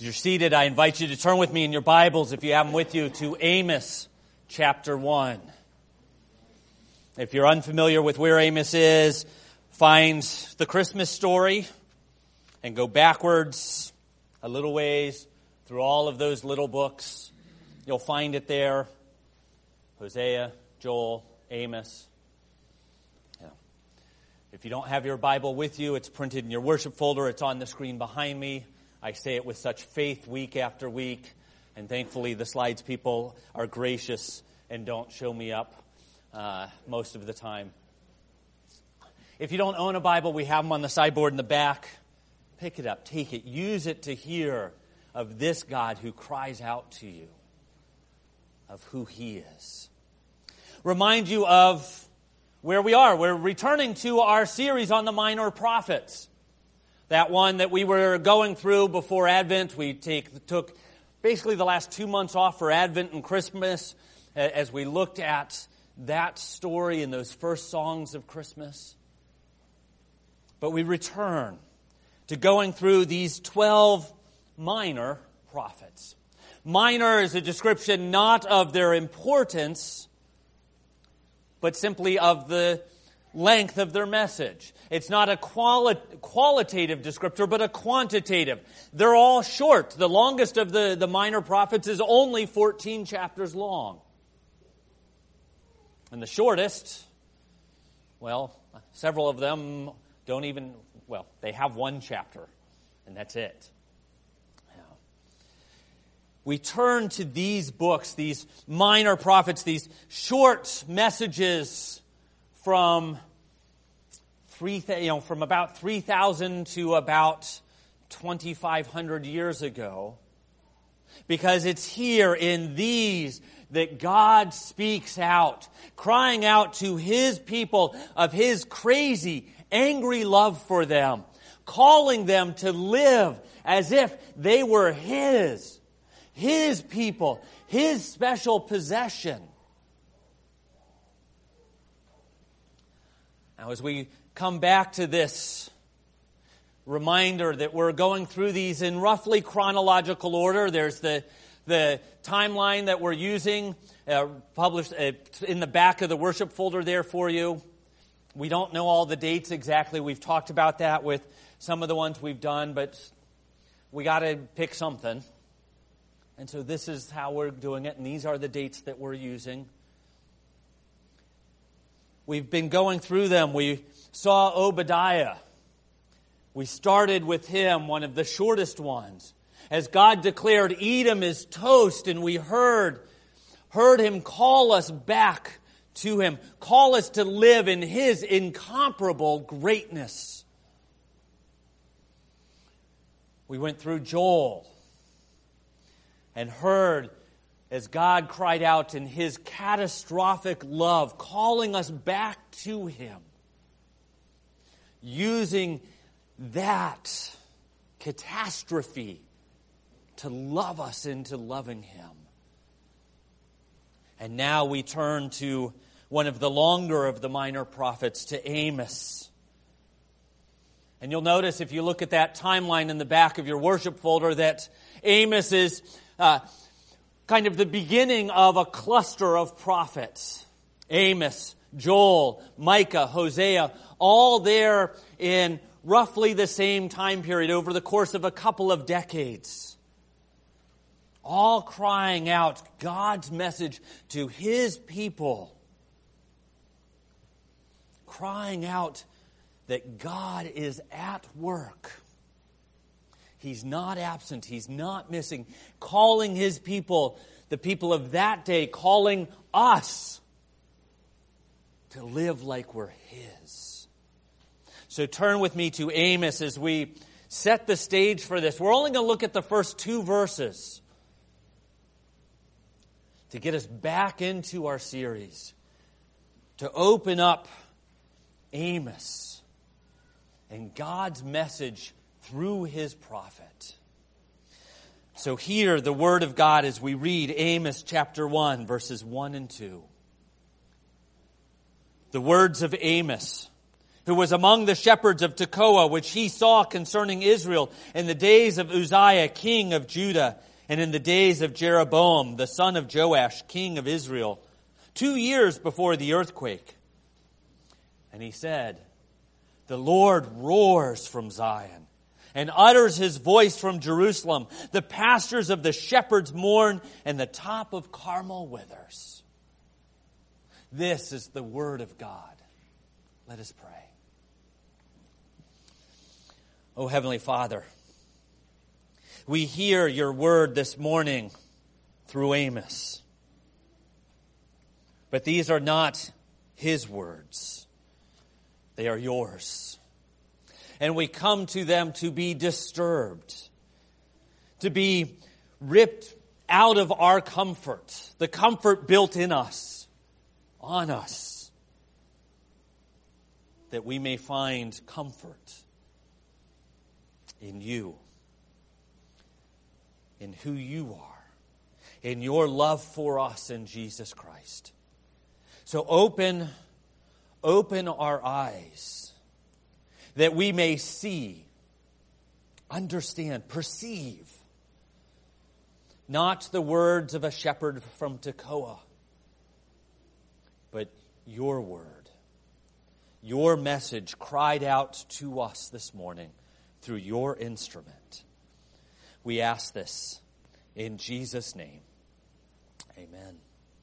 As you're seated, I invite you to turn with me in your Bibles, if you have them with you, to Amos chapter 1. If you're unfamiliar with where Amos is, find the Christmas story and go backwards a little ways through all of those little books. You'll find it there. Hosea, Joel, Amos. If you don't have your Bible with you, it's printed in your worship folder. It's on the screen behind me. I say it with such faith week after week, and thankfully the slides people are gracious and don't show me up most of the time. If you don't own a Bible, we have them on the sideboard in the back. Pick it up, take it, use it to hear of this God who cries out to you, of who He is. Remind you of where we are. We're returning to our series on the minor prophets. That one that we were going through before Advent. We took basically the last 2 months off for Advent and Christmas as we looked at that story and those first songs of Christmas. But we return to going through these 12 minor prophets. Minor is a description not of their importance, but simply of the length of their message. It's not a qualitative descriptor, but a quantitative. They're all short. The longest of the minor prophets is only 14 chapters long. And the shortest, well, several of them they have one chapter, and that's it. We turn to these books, these minor prophets, these short messages from about 3,000 to about 2,500 years ago, because it's here in these that God speaks out, crying out to His people of His crazy, angry love for them, calling them to live as if they were His people, His special possession. Now, as we come back to this reminder that we're going through these in roughly chronological order, there's the timeline that we're using, published in the back of the worship folder there for you. We don't know all the dates exactly. We've talked about that with some of the ones we've done, but we got to pick something. And so this is how we're doing it, and these are the dates that we're using. We've been going through them. We saw Obadiah. We started with him, one of the shortest ones. As God declared, Edom is toast, and we heard Him call us back to Him, call us to live in His incomparable greatness. We went through Joel and heard as God cried out in His catastrophic love, calling us back to Him, using that catastrophe to love us into loving Him. And now we turn to one of the longer of the minor prophets, to Amos. And you'll notice if you look at that timeline in the back of your worship folder that Amos is kind of the beginning of a cluster of prophets. Amos, Joel, Micah, Hosea, all there in roughly the same time period over the course of a couple of decades. All crying out God's message to His people. Crying out that God is at work. He's not absent. He's not missing. Calling His people, the people of that day, calling us to live like we're His. So turn with me to Amos as we set the stage for this. We're only going to look at the first 2 verses to get us back into our series, to open up Amos and God's message through His prophet. So hear the word of God as we read Amos chapter 1, verses 1 and 2. The words of Amos, who was among the shepherds of Tekoa, which he saw concerning Israel in the days of Uzziah, king of Judah, and in the days of Jeroboam, the son of Joash, king of Israel, 2 years before the earthquake. And he said, the Lord roars from Zion and utters his voice from Jerusalem. The pastures of the shepherds mourn, and the top of Carmel withers. This is the word of God. Let us pray. Oh, Heavenly Father, we hear your word this morning through Amos. But these are not his words. They are yours. And we come to them to be disturbed, to be ripped out of our comfort, the comfort built in us, on us, that we may find comfort in you, in who you are, in your love for us in Jesus Christ. So open our eyes that we may see, understand, perceive not the words of a shepherd from Tekoa, but your word, your message cried out to us this morning through your instrument. We ask this in Jesus' name. Amen.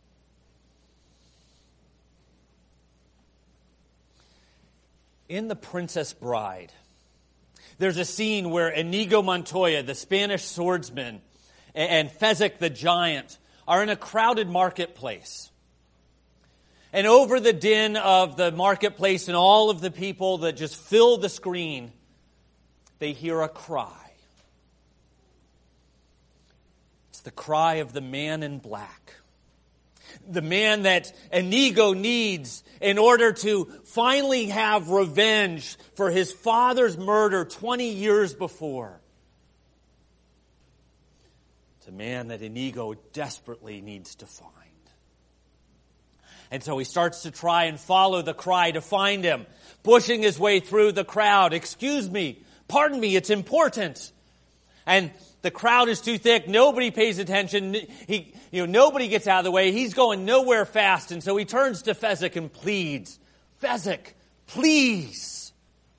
In The Princess Bride, there's a scene where Inigo Montoya, the Spanish swordsman, and Fezzik the giant are in a crowded marketplace. And over the din of the marketplace and all of the people that just fill the screen, they hear a cry. It's the cry of the man in black. The man that Inigo needs in order to finally have revenge for his father's murder 20 years before. It's a man that Inigo desperately needs to find. And so he starts to try and follow the cry to find him, pushing his way through the crowd. Excuse me, pardon me, it's important. And the crowd is too thick. Nobody pays attention. Nobody gets out of the way. He's going nowhere fast. And so he turns to Fezzik and pleads, Fezzik, please.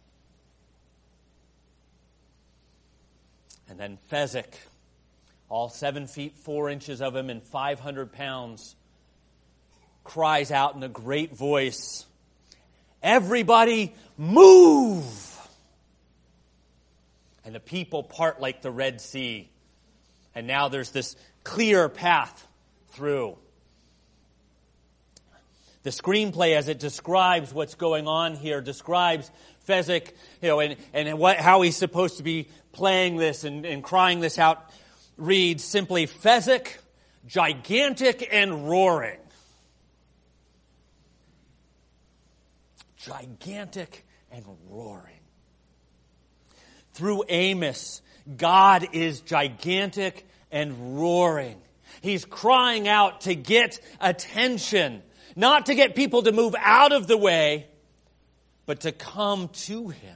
And then Fezzik, all 7 feet 4 inches of him and 500 pounds, cries out in a great voice, everybody move! And the people part like the Red Sea. And now there's this clear path through. The screenplay, as it describes what's going on here, describes Fezzik, how he's supposed to be playing this and crying this out, reads simply, Fezzik, gigantic and roaring. Gigantic and roaring. Through Amos, God is gigantic and roaring. He's crying out to get attention, not to get people to move out of the way, but to come to Him.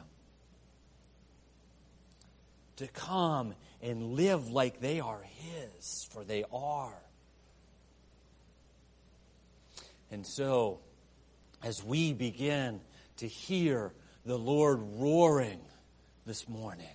To come and live like they are His, for they are. And so, as we begin to hear the Lord roaring this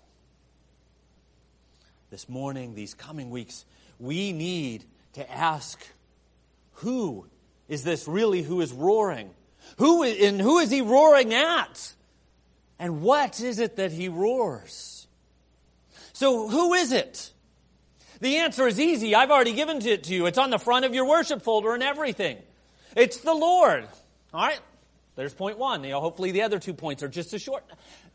morning, these coming weeks, we need to ask, who is this really who is roaring? Who is He roaring at? And what is it that He roars? So who is it? The answer is easy. I've already given it to you. It's on the front of your worship folder and everything. It's the Lord. All right? There's point one. Hopefully the other 2 points are just as short.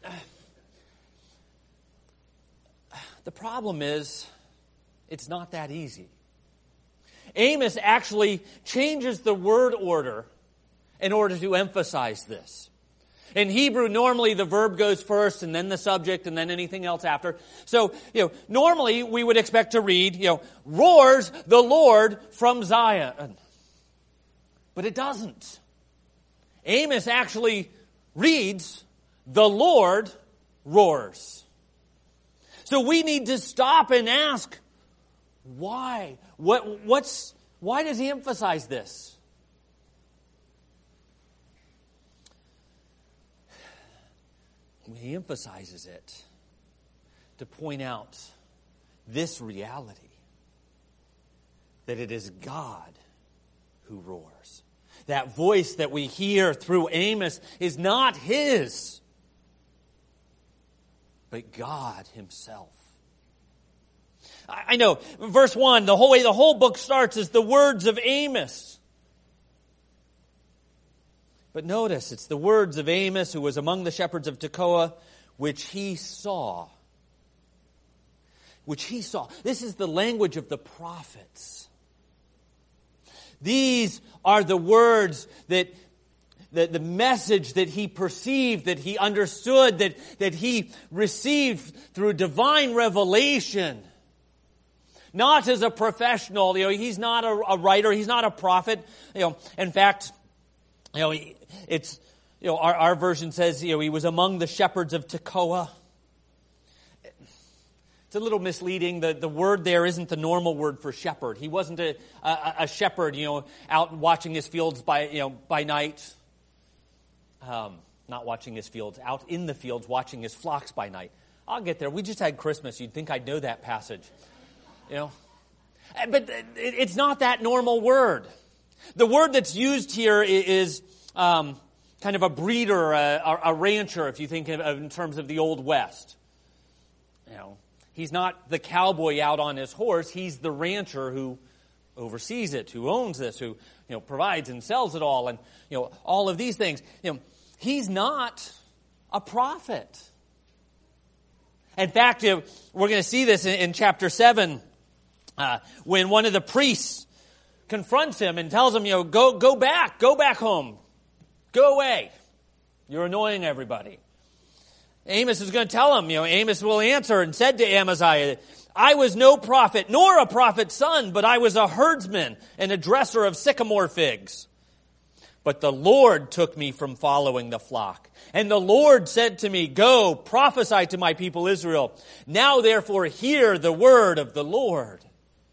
The problem is, it's not that easy. Amos actually changes the word order in order to emphasize this. In Hebrew, normally the verb goes first and then the subject and then anything else after. So, normally we would expect to read, roars the Lord from Zion. But it doesn't. Amos actually reads, the Lord roars. So we need to stop and ask, why? Why does he emphasize this? He emphasizes it to point out this reality, that it is God who roars. That voice that we hear through Amos is not his, but God himself. I know, verse 1, the whole book starts is the words of Amos. But notice, it's the words of Amos, who was among the shepherds of Tekoa, which he saw. Which he saw. This is the language of the prophets. These are the words that the message that he perceived, that he understood, that he received through divine revelation. Not as a professional. He's not a writer. He's not a prophet. In fact, it's our version says he was among the shepherds of Tekoa. It's a little misleading. The word there isn't the normal word for shepherd. He wasn't a shepherd, out watching his fields by night. Not watching his fields, out in the fields watching his flocks by night. I'll get there. We just had Christmas. You'd think I'd know that passage. But it's not that normal word. The word that's used here is kind of a breeder, a rancher, if you think of in terms of the Old West. He's not the cowboy out on his horse. He's the rancher who oversees it, who owns this, who provides and sells it all, and all of these things. He's not a prophet. In fact, we're going to see this in chapter 7 when one of the priests confronts him and tells him, go back home, go away. You're annoying everybody. Amos is going to tell him, Amos will answer and said to Amaziah, I was no prophet, nor a prophet's son, but I was a herdsman and a dresser of sycamore figs. But the Lord took me from following the flock. And the Lord said to me, go, prophesy to my people Israel. Now therefore hear the word of the Lord.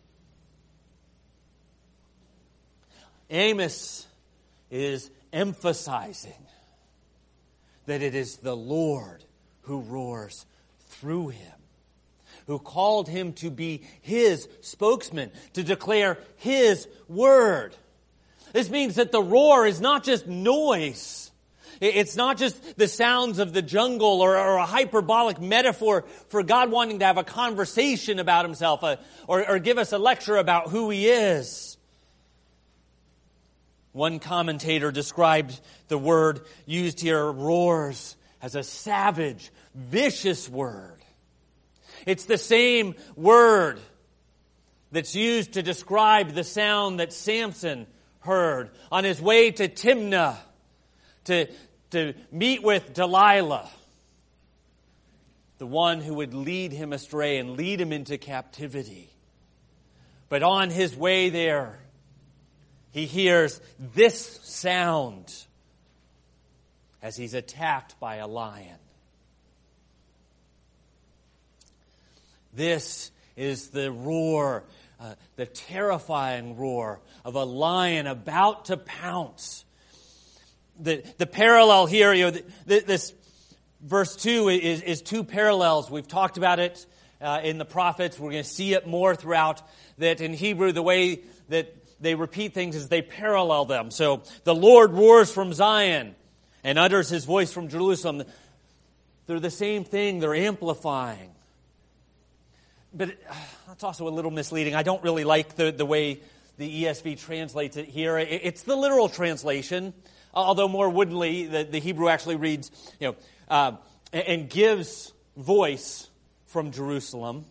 Amos is emphasizing that it is the Lord who roars through him, who called him to be his spokesman, to declare his word. This means that the roar is not just noise. It's not just the sounds of the jungle or a hyperbolic metaphor for God wanting to have a conversation about himself or give us a lecture about who he is. One commentator described the word used here, roars, as a savage, vicious word. It's the same word that's used to describe the sound that Samson heard on his way to Timnah to meet with Delilah, the one who would lead him astray and lead him into captivity. But on his way there, he hears this sound as he's attacked by a lion. This is the roar, the terrifying roar of a lion about to pounce. The parallel here, this verse 2 is two parallels. We've talked about it in the prophets. We're going to see it more throughout. That in Hebrew, the way that they repeat things is they parallel them. So the Lord roars from Zion and utters his voice from Jerusalem. They're the same thing. They're amplifying. But that's also a little misleading. I don't really like the way the ESV translates it here. It's the literal translation, although more woodenly, the Hebrew actually reads, and gives voice from Jerusalem.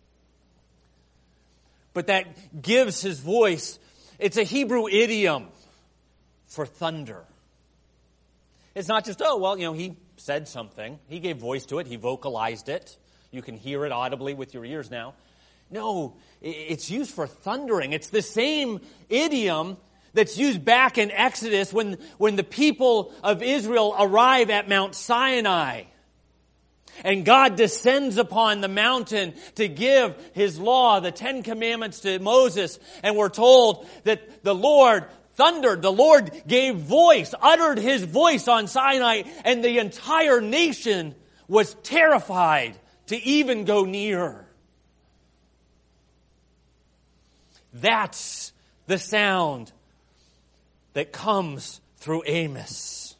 But that gives his voice, it's a Hebrew idiom for thunder. It's not just, he said something. He gave voice to it. He vocalized it. You can hear it audibly with your ears now. No, it's used for thundering. It's the same idiom that's used back in Exodus when the people of Israel arrive at Mount Sinai. And God descends upon the mountain to give His law, the 10 Commandments to Moses. And we're told that the Lord thundered, the Lord gave voice, uttered His voice on Sinai, and the entire nation was terrified to even go near. That's the sound that comes through Amos.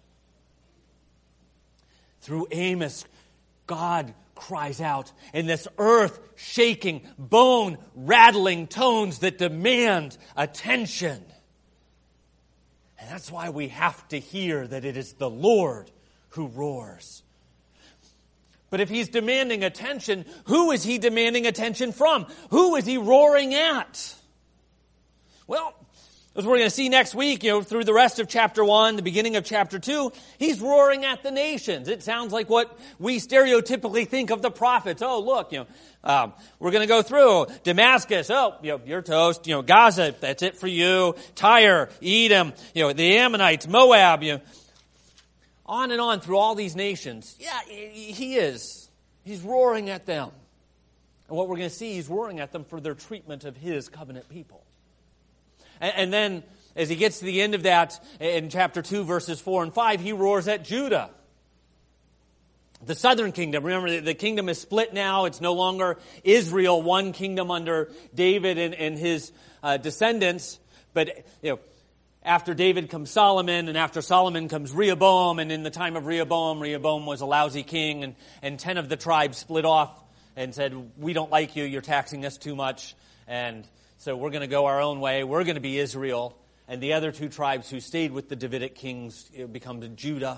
Through Amos, God cries out in this earth-shaking, bone-rattling tones that demand attention. And that's why we have to hear that it is the Lord who roars. But if He's demanding attention, who is He demanding attention from? Who is He roaring at? Well, as we're going to see next week, through the rest of chapter 1, the beginning of chapter 2, He's roaring at the nations. It sounds like what we stereotypically think of the prophets. Oh, look, we're going to go through Damascus. Oh, you're toast. Gaza, that's it for you. Tyre, Edom, the Ammonites, Moab, on and on through all these nations. Yeah, He is. He's roaring at them. And what we're going to see, He's roaring at them for their treatment of His covenant people. And then, as He gets to the end of that, in chapter 2, verses 4 and 5, He roars at Judah. The southern kingdom. Remember, the kingdom is split now. It's no longer Israel, one kingdom under David and his descendants. But, after David comes Solomon, and after Solomon comes Rehoboam, and in the time of Rehoboam was a lousy king, and 10 of the tribes split off and said, we don't like you, you're taxing us too much, and so we're going to go our own way. We're going to be Israel. And the other 2 tribes who stayed with the Davidic kings become Judah.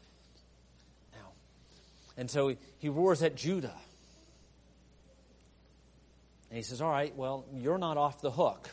And so He roars at Judah. And He says, all right, well, you're not off the hook.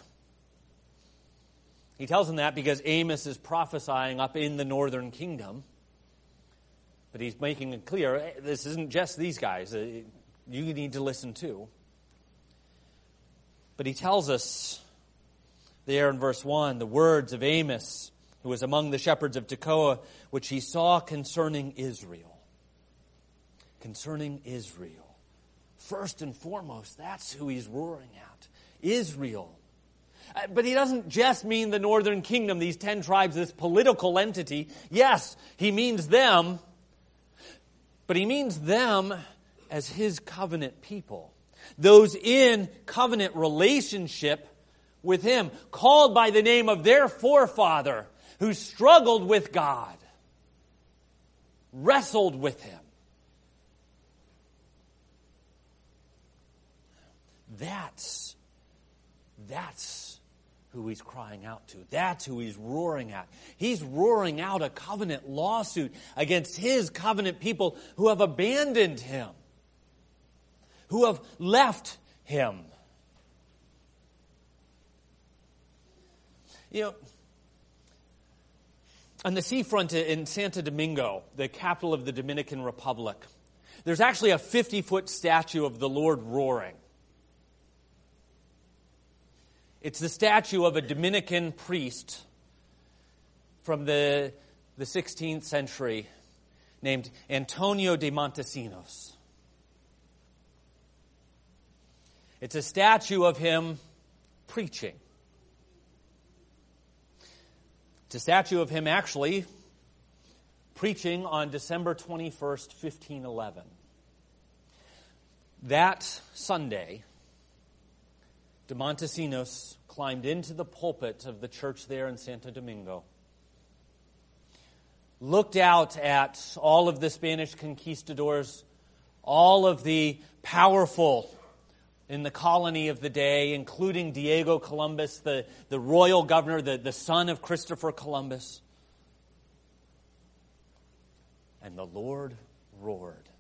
He tells them that because Amos is prophesying up in the northern kingdom. But he's making it clear, this isn't just these guys. You need to listen too. But he tells us there in verse 1, the words of Amos, who was among the shepherds of Tekoa, which he saw concerning Israel. Concerning Israel. First and foremost, that's who he's roaring at. Israel. But he doesn't just mean the northern kingdom, these 10 tribes, this political entity. Yes, he means them. But he means them as his covenant people. Those in covenant relationship with him, called by the name of their forefather, who struggled with God, wrestled with him. That's who he's crying out to. That's who he's roaring at. He's roaring out a covenant lawsuit against his covenant people who have abandoned him, who have left him. On the seafront in Santo Domingo, the capital of the Dominican Republic, there's actually a 50-foot statue of the Lord roaring. It's the statue of a Dominican priest from the 16th century named Antonio de Montesinos. It's a statue of him preaching. It's a statue of him actually preaching on December 21st, 1511. That Sunday, de Montesinos climbed into the pulpit of the church there in Santo Domingo, looked out at all of the Spanish conquistadors, all of the powerful in the colony of the day, including Diego Columbus, the royal governor, the son of Christopher Columbus. And the Lord roared.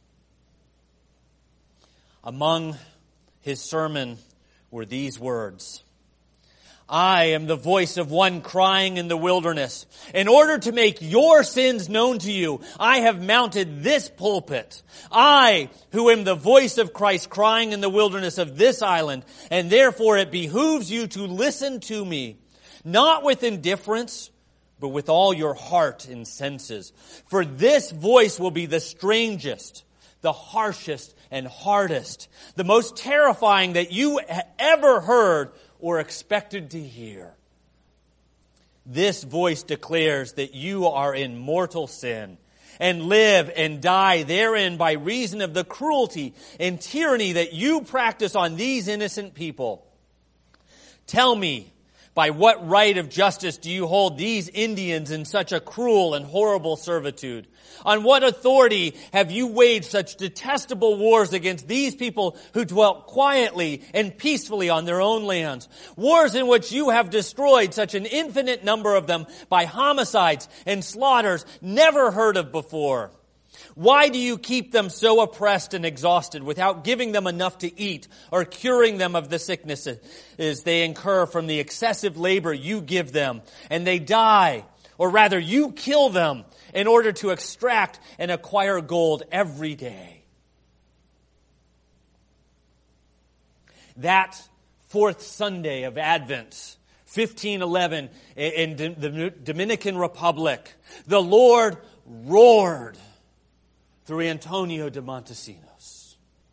Among his sermon were these words: I am the voice of one crying in the wilderness. In order to make your sins known to you, I have mounted this pulpit. I, who am the voice of Christ crying in the wilderness of this island, and therefore it behooves you to listen to me. not with indifference, but with all your heart and senses. For this voice will be the strangest, the harshest and hardest, the most terrifying that you ever heard or expected to hear. This voice declares that you are in mortal sin and live and die therein by reason of the cruelty and tyranny that you practice on these innocent people. Tell me, by what right of justice do you hold these Indians in such a cruel and horrible servitude? On what authority have you waged such detestable wars against these people who dwelt quietly and peacefully on their own lands? Wars in which you have destroyed such an infinite number of them by homicides and slaughters never heard of before. Why do you keep them so oppressed and exhausted without giving them enough to eat or curing them of the sicknesses they incur from the excessive labor you give them? And they die, or rather you kill them in order to extract and acquire gold every day. That fourth Sunday of Advent, 1511, in the Dominican Republic, the Lord roared through Antonio de Montesinos.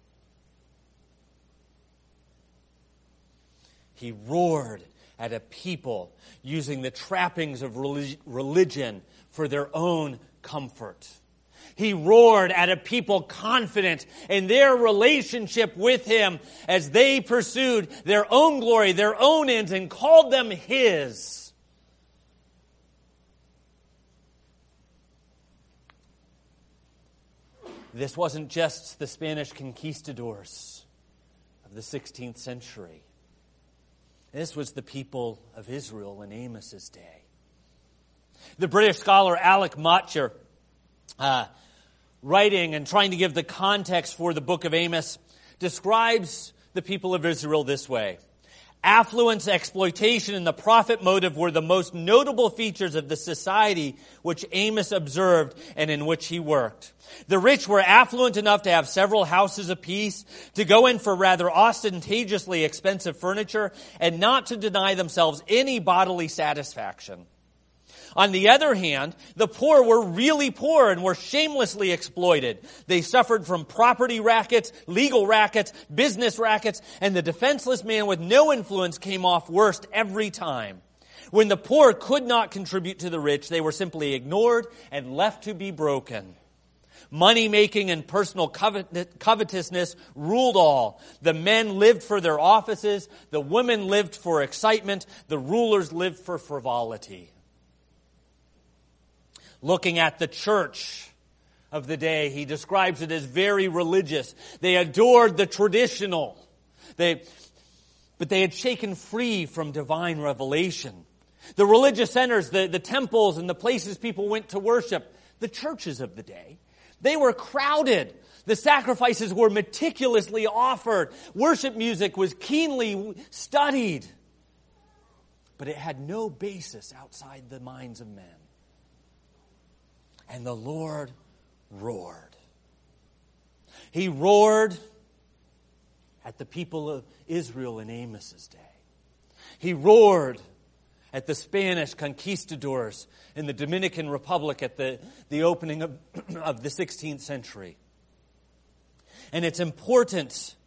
He roared at a people using the trappings of religion for their own comfort. He roared at a people confident in their relationship with Him as they pursued their own glory, their own ends, and called them His. This wasn't just the Spanish conquistadors of the 16th century. This was the people of Israel in Amos's day. The British scholar Alec Motyer, writing and trying to give the context for the book of Amos, describes the people of Israel this way. Affluence, exploitation, and the profit motive were the most notable features of the society which Amos observed and in which he worked. The rich were affluent enough to have several houses apiece, to go in for rather ostentatiously expensive furniture, and not to deny themselves any bodily satisfaction. On the other hand, the poor were really poor and were shamelessly exploited. They suffered from property rackets, legal rackets, business rackets, and the defenseless man with no influence came off worst every time. When the poor could not contribute to the rich, they were simply ignored and left to be broken. Money-making and personal covetousness ruled all. The men lived for their offices, the women lived for excitement, the rulers lived for frivolity. Looking at the church of the day, he describes it as very religious. They adored the traditional. But they had shaken free from divine revelation. The religious centers, the temples and the places people went to worship, the churches of the day, they were crowded. The sacrifices were meticulously offered. Worship music was keenly studied. But it had no basis outside the minds of men. And the Lord roared. He roared at the people of Israel in Amos's day. He roared at the Spanish conquistadors in the Dominican Republic at the opening of the 16th century. And it's important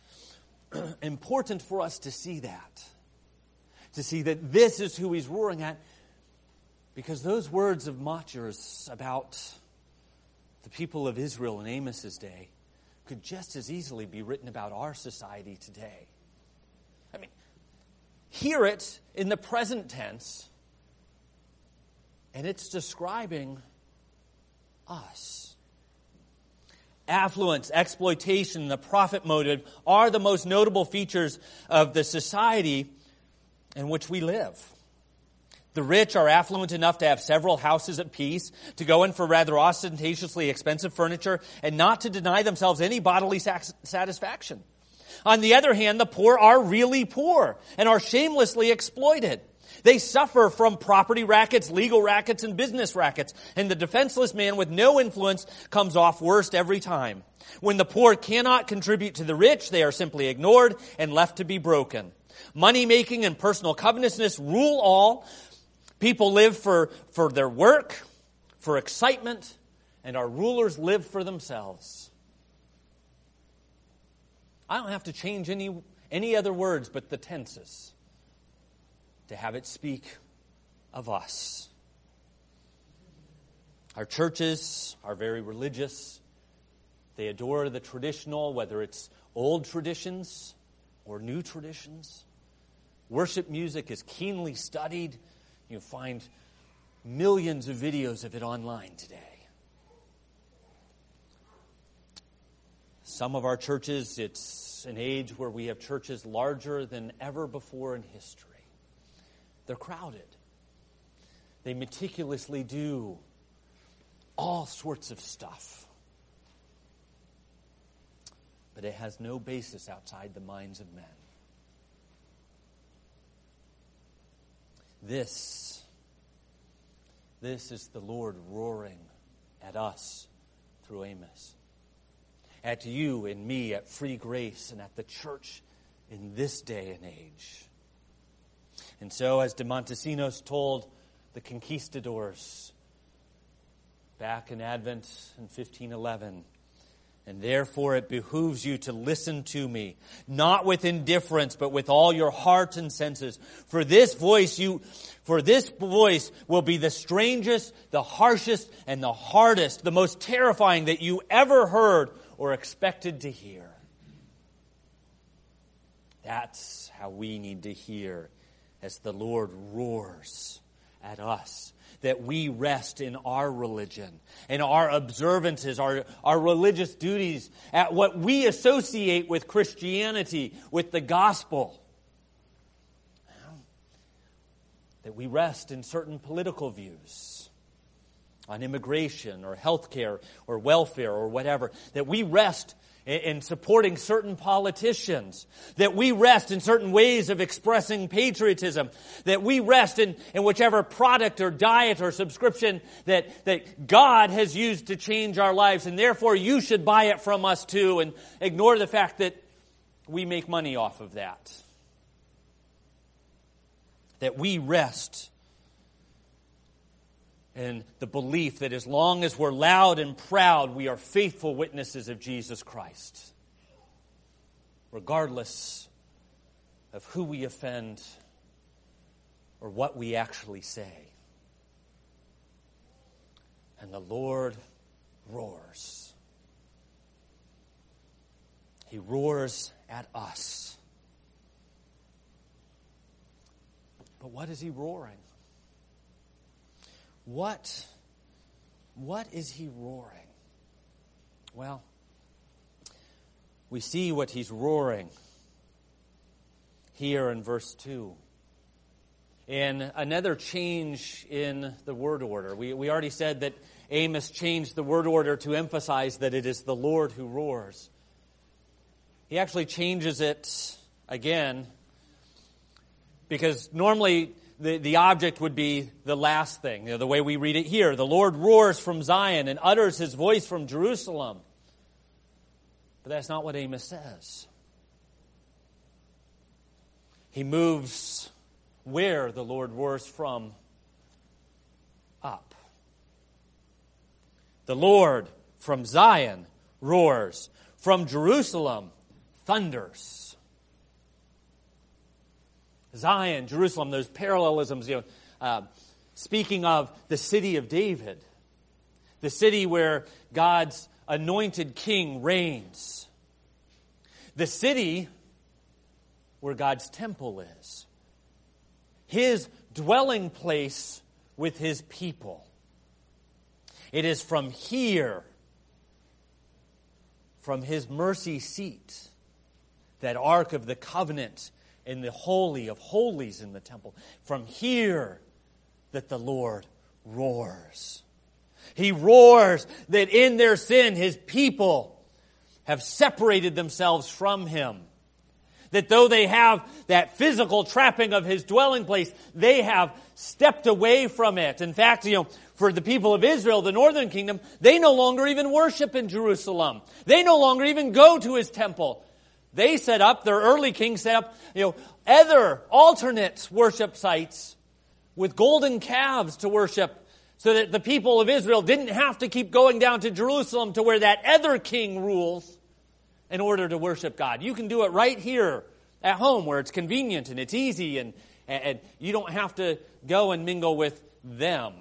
for us to see that. To see that this is who he's roaring at. Because those words of Motyer's about the people of Israel in Amos's day could just as easily be written about our society today. I mean, hear it in the present tense, and it's describing us. Affluence, exploitation, the profit motive are the most notable features of the society in which we live. The rich are affluent enough to have several houses apiece, to go in for rather ostentatiously expensive furniture, and not to deny themselves any bodily satisfaction. On the other hand, the poor are really poor and are shamelessly exploited. They suffer from property rackets, legal rackets, and business rackets, and the defenseless man with no influence comes off worst every time. When the poor cannot contribute to the rich, they are simply ignored and left to be broken. Money-making and personal covetousness rule all. People live for their work, for excitement, and our rulers live for themselves. I don't have to change any other words but the tenses to have it speak of us. Our churches are very religious. They adore the traditional, whether it's old traditions or new traditions. Worship music is keenly studied. You find millions of videos of it online today. Some of our churches, it's an age where we have churches larger than ever before in history. They're crowded. They meticulously do all sorts of stuff. But it has no basis outside the minds of men. This is the Lord roaring at us through Amos. At you and me, at Free Grace, and at the church in this day and age. And so, as de Montesinos told the conquistadors back in Advent in 1511, and therefore it behooves you to listen to me, not with indifference, but with all your heart and senses. For this voice will be the strangest, the harshest, and the hardest, the most terrifying that you ever heard or expected to hear. That's how we need to hear as the Lord roars at us. That we rest in our religion and our observances, our religious duties, at what we associate with Christianity, with the gospel. That we rest in certain political views on immigration or healthcare or welfare or whatever. That we rest in supporting certain politicians, that we rest in certain ways of expressing patriotism, that we rest in whichever product or diet or subscription that God has used to change our lives, and therefore you should buy it from us too, and ignore the fact that we make money off of that. That we rest in the belief that as long as we're loud and proud, we are faithful witnesses of Jesus Christ, regardless of who we offend or what we actually say. And the Lord roars. He roars at us. But what is he roaring? What is he roaring? Well, we see what he's roaring here in verse 2. In another change in the word order. We already said that Amos changed the word order to emphasize that it is the Lord who roars. He actually changes it again because normally the object would be the last thing, the way we read it here. The Lord roars from Zion and utters his voice from Jerusalem. But that's not what Amos says. He moves where the Lord roars from up. The Lord from Zion roars. From Jerusalem thunders. Zion, Jerusalem, those parallelisms, speaking of the city of David, the city where God's anointed king reigns, the city where God's temple is, his dwelling place with his people. It is from here, from his mercy seat, that Ark of the Covenant in the Holy of Holies in the temple. From here that the Lord roars. He roars that in their sin his people have separated themselves from him. That though they have that physical trapping of his dwelling place, they have stepped away from it. In fact, for the people of Israel, the northern kingdom, they no longer even worship in Jerusalem. They no longer even go to his temple. They set up, their early kings set up, other alternate worship sites with golden calves to worship, so that the people of Israel didn't have to keep going down to Jerusalem to where that other king rules in order to worship God. You can do it right here at home where it's convenient and it's easy and you don't have to go and mingle with them.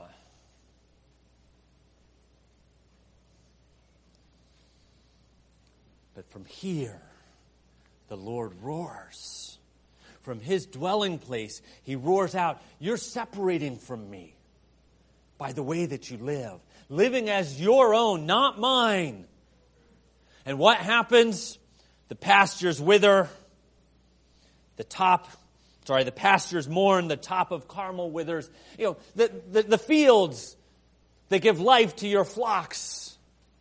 But from here, the Lord roars. From His dwelling place, He roars out, "You're separating from me by the way that you live, living as your own, not mine." And what happens? The pastures wither. The pastures mourn. The top of Carmel withers. The fields that give life to your flocks,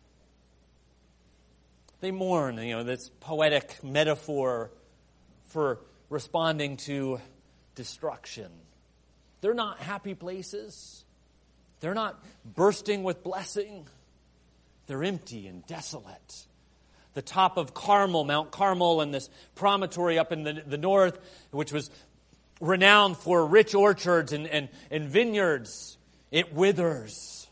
they mourn. This poetic metaphor for responding to destruction. They're not happy places. They're not bursting with blessing. They're empty and desolate. The top of Carmel, Mount Carmel, and this promontory up in the north, which was renowned for rich orchards and vineyards, it withers.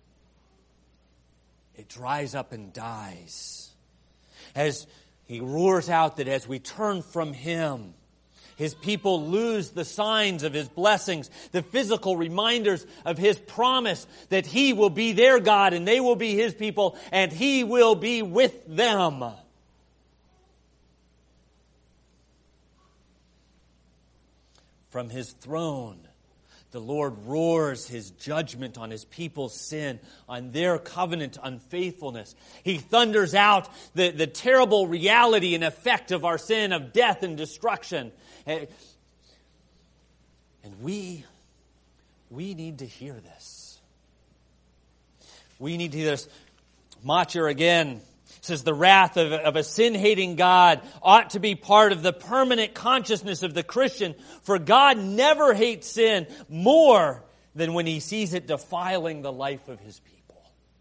It dries up and dies. As He roars out that as we turn from Him, His people lose the signs of His blessings, the physical reminders of His promise that He will be their God and they will be His people and He will be with them. From His throne, the Lord roars His judgment on His people's sin, on their covenant unfaithfulness. He thunders out the terrible reality and effect of our sin, of death and destruction. And we need to hear this. We need to hear this. Machir again says the wrath of a sin-hating God ought to be part of the permanent consciousness of the Christian, for God never hates sin more than when He sees it defiling the life of His people.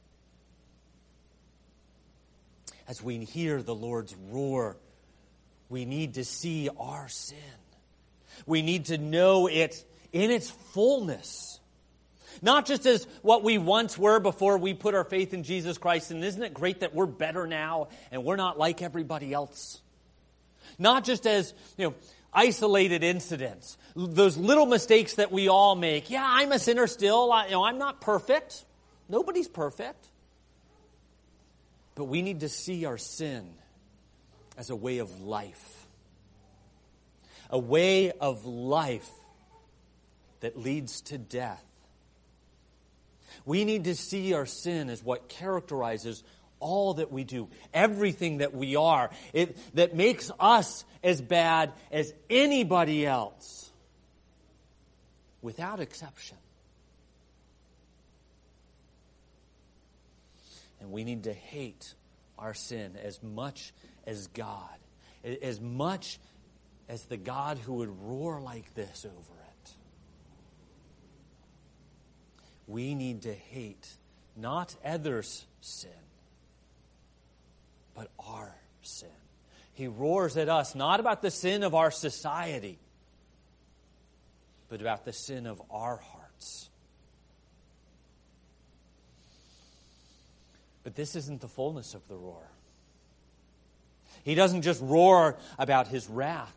As we hear the Lord's roar, we need to see our sin. We need to know it in its fullness. Not just as what we once were before we put our faith in Jesus Christ. And isn't it great that we're better now and we're not like everybody else? Not just as, isolated incidents. Those little mistakes that we all make. Yeah, I'm a sinner still. I'm not perfect. Nobody's perfect. But we need to see our sin as a way of life. A way of life that leads to death. We need to see our sin as what characterizes all that we do, everything that we are, that makes us as bad as anybody else, without exception. And we need to hate our sin as much as God, as much as the God who would roar like this over it. We need to hate not others' sin, but our sin. He roars at us not about the sin of our society, but about the sin of our hearts. But this isn't the fullness of the roar. He doesn't just roar about His wrath.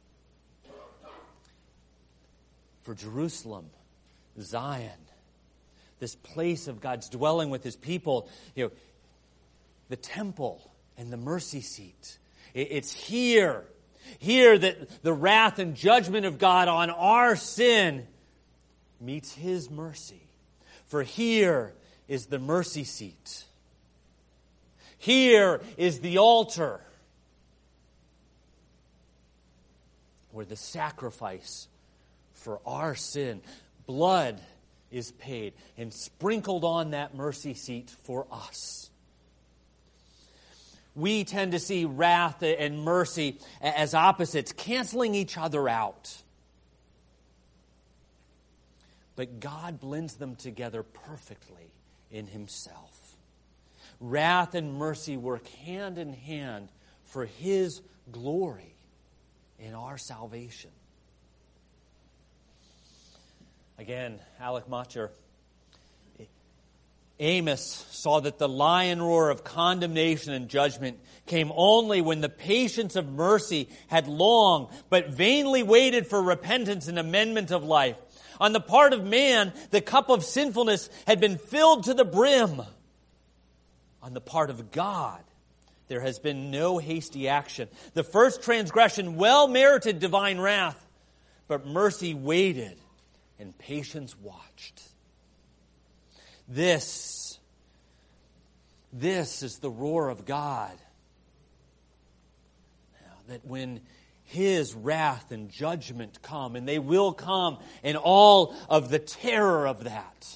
For Jerusalem, Zion, this place of God's dwelling with His people, the temple and the mercy seat. It's here that the wrath and judgment of God on our sin meets His mercy. For here is the mercy seat. Here is the altar where the sacrifice for our sin, blood is paid and sprinkled on that mercy seat for us. We tend to see wrath and mercy as opposites, canceling each other out. But God blends them together perfectly in Himself. Wrath and mercy work hand in hand for His glory in our salvation. Again, Alec Macher. Amos saw that the lion roar of condemnation and judgment came only when the patience of mercy had long but vainly waited for repentance and amendment of life. On the part of man, the cup of sinfulness had been filled to the brim. On the part of God, there has been no hasty action. The first transgression well merited divine wrath, but mercy waited and patience watched. This is the roar of God. Now, that when His wrath and judgment come, and they will come in all of the terror of that,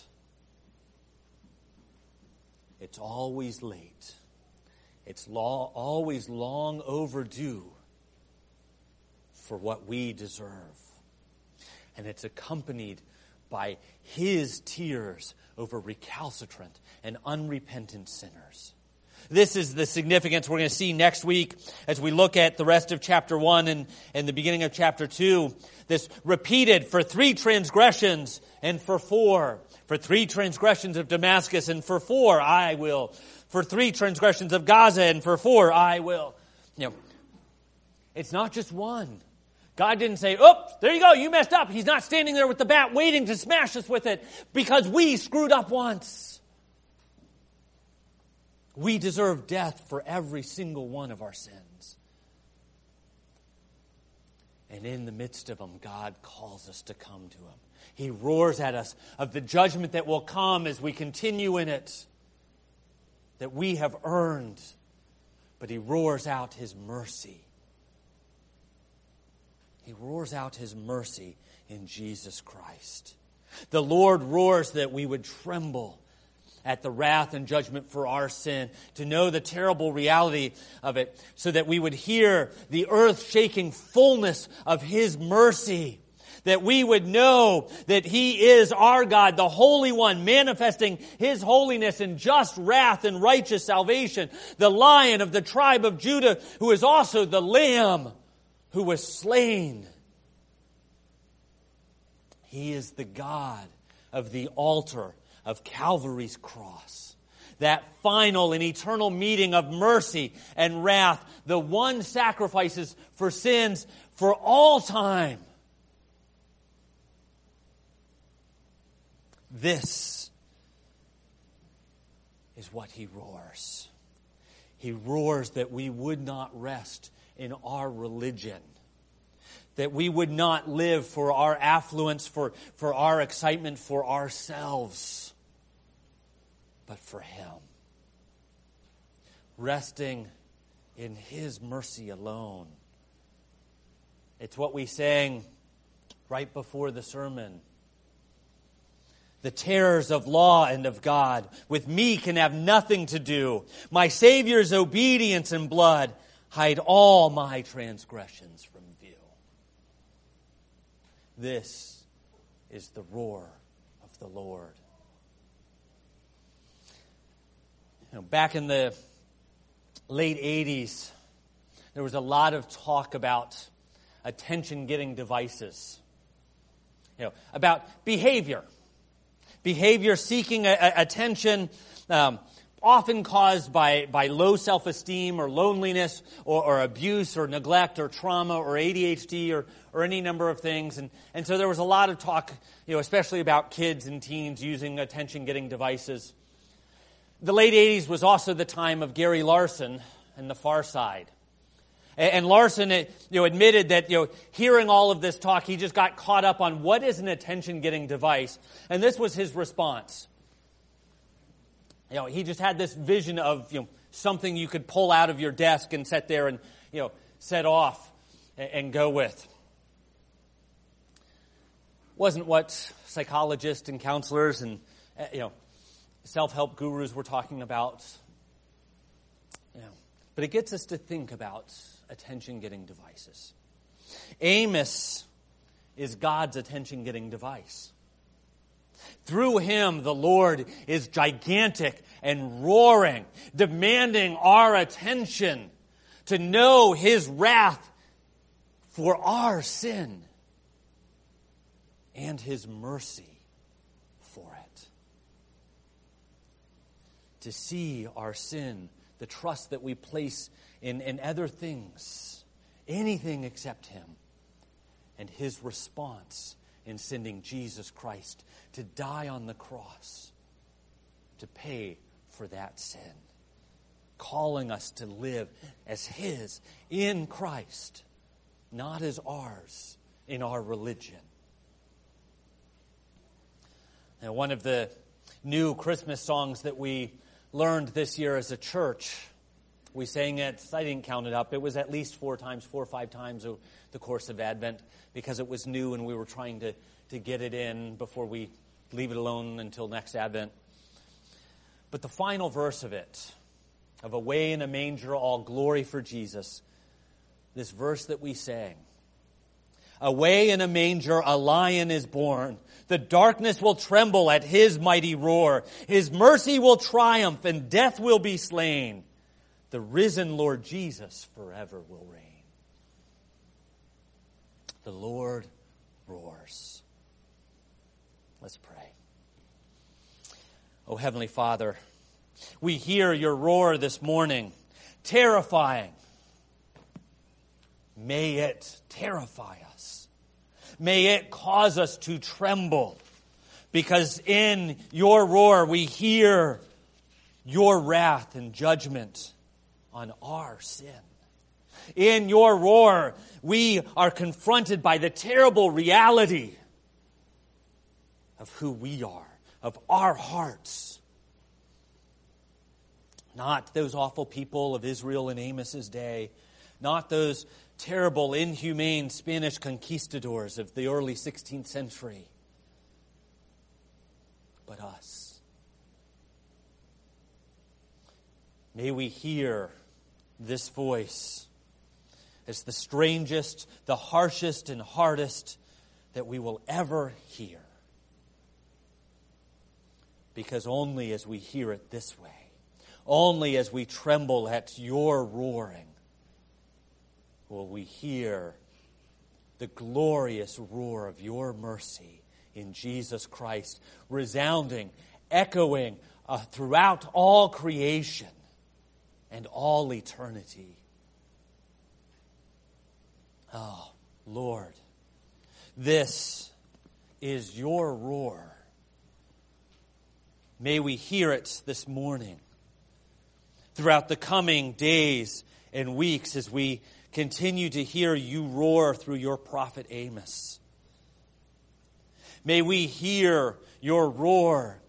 it's always late. It's always long overdue for what we deserve. And it's accompanied by His tears over recalcitrant and unrepentant sinners. This is the significance we're going to see next week as we look at the rest of chapter 1 and the beginning of chapter 2. This repeated for 3 transgressions and for 4. For 3 transgressions of Damascus and for 4 I will. For 3 transgressions of Gaza and for 4 I will. It's not just one. God didn't say, "Oops, there you go, you messed up." He's not standing there with the bat waiting to smash us with it because we screwed up once. We deserve death for every single one of our sins. And in the midst of them, God calls us to come to Him. He roars at us of the judgment that will come as we continue in it, that we have earned. But He roars out His mercy. He roars out His mercy in Jesus Christ. The Lord roars that we would tremble at the wrath and judgment for our sin, to know the terrible reality of it, so that we would hear the earth-shaking fullness of His mercy, that we would know that He is our God, the Holy One, manifesting His holiness in just wrath and righteous salvation, the Lion of the tribe of Judah, who is also the Lamb who was slain. He is the God of the altar of Calvary's cross. That final and eternal meeting of mercy and wrath, the one sacrifices for sins for all time. This is what He roars. He roars that we would not rest in our religion, that we would not live for our affluence, for our excitement, for ourselves, but for Him. Resting in His mercy alone. It's what we sang right before the sermon. The terrors of law and of God with me can have nothing to do. My Savior's obedience and blood hide all my transgressions from view. This is the roar of the Lord. Back in the late 80s, there was a lot of talk about attention-getting devices. About behavior. Behavior seeking attention, often caused by low self-esteem or loneliness or abuse or neglect or trauma or ADHD or any number of things. And so there was a lot of talk, especially about kids and teens using attention-getting devices. The late 80s was also the time of Gary Larson and The Far Side. And Larson, admitted that, hearing all of this talk, he just got caught up on what is an attention-getting device. And this was his response. He just had this vision of, something you could pull out of your desk and sit there and, set off and go with. Wasn't what psychologists and counselors and, self-help gurus were talking about. But it gets us to think about attention-getting devices. Amos is God's attention-getting device. Through him, the Lord is gigantic and roaring, demanding our attention to know His wrath for our sin and His mercy for it. To see our sin, the trust that we place in other things, anything except Him, and His response in sending Jesus Christ to die on the cross to pay for that sin, calling us to live as His in Christ, not as ours in our religion. Now, one of the new Christmas songs that we learned this year as a church, we sang it, I didn't count it up, it was at least 4 or 5 times over the course of Advent, because it was new and we were trying to get it in before we leave it alone until next Advent. But the final verse of it, of away in a manger, all glory for Jesus, this verse that we sang, away in a manger a lion is born. The darkness will tremble at His mighty roar. His mercy will triumph and death will be slain. The risen Lord Jesus forever will reign. The Lord roars. Let's pray. Oh, Heavenly Father, we hear Your roar this morning, terrifying. May it terrify us. May it cause us to tremble, because in Your roar we hear Your wrath and judgment on our sin. In Your roar, we are confronted by the terrible reality of who we are, of our hearts. Not those awful people of Israel in Amos's day, not those terrible, inhumane Spanish conquistadors of the early 16th century, but us. May we hear this voice as the strangest, the harshest, and hardest that we will ever hear. Because only as we hear it this way, only as we tremble at Your roaring, will we hear the glorious roar of Your mercy in Jesus Christ, resounding, echoing throughout all creation and all eternity. Oh, Lord, this is Your roar. May we hear it this morning, throughout the coming days and weeks, as we continue to hear You roar through Your prophet Amos. May we hear Your roar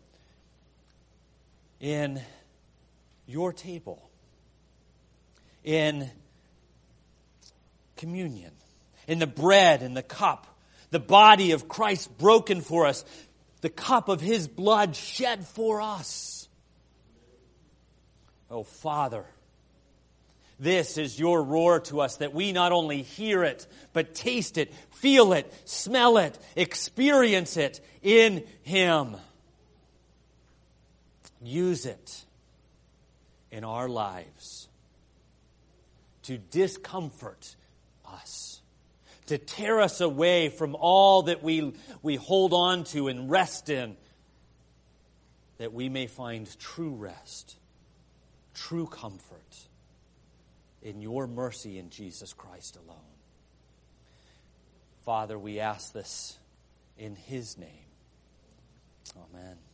in Your table, in communion, in the bread and the cup, the body of Christ broken for us, the cup of His blood shed for us. Oh, Father, this is Your roar to us, that we not only hear it, but taste it, feel it, smell it, experience it in Him. Use it in our lives to discomfort us, to tear us away from all that we hold on to and rest in, that we may find true rest, true comfort in Your mercy in Jesus Christ alone. Father, we ask this in His name. Amen.